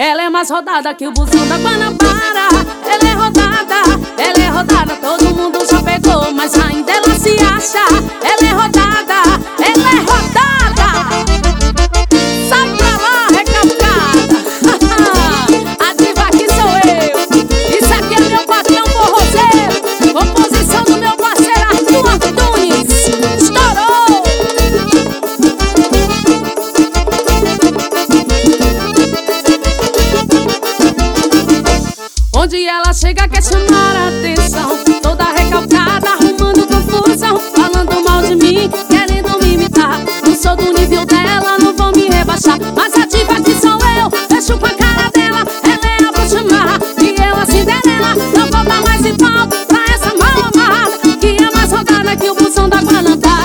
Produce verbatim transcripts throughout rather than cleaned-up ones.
Ela é mais rodada que o busão da Guanabara. Ela é rodada, ela é rodada, todo mundo já pegou, mas ainda ela se acha. Ela é rodada, ela é rodada. Sai pra lá, recalcada. A diva aqui sou eu. Isso aqui é meu patrão forrozeiro. Composição do meu parceiro Arthur Antunes. Estourou! Onde ela chega quer chamar a atenção, toda recalcada, arrumando confusão, falando mal de mim, querendo me imitar. Não sou do nível dela, não vou me rebaixar, mas a diva que sou eu, fecho com a cara dela. Ela é a bruxa má e eu a Cinderela. Não vou dar mais igual pra essa mal amada, que é mais rodada que o busão da Guanabara.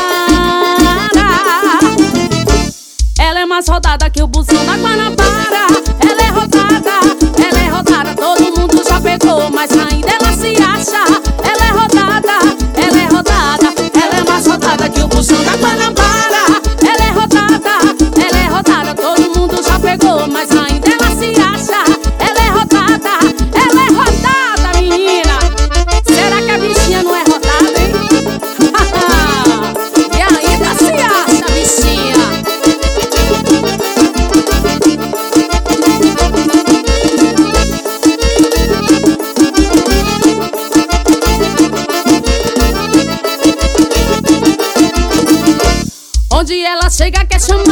Ela é mais rodada que o busão da Guanabara. Ela é rodada, ela é rodada, todo mundo já pegou, mas ainda ela se acha. Ela é rodada, ela é rodada, ela é mais rodada que o busão da Guanabara. Ela é rodada, ela é rodada, todo mundo já pegou, mas ainda ela se acha. Ela é rodada, ela é rodada, menina. Será que a bichinha não é rodada, hein? E ainda se acha, bichinha. Onde ela chega quer chamar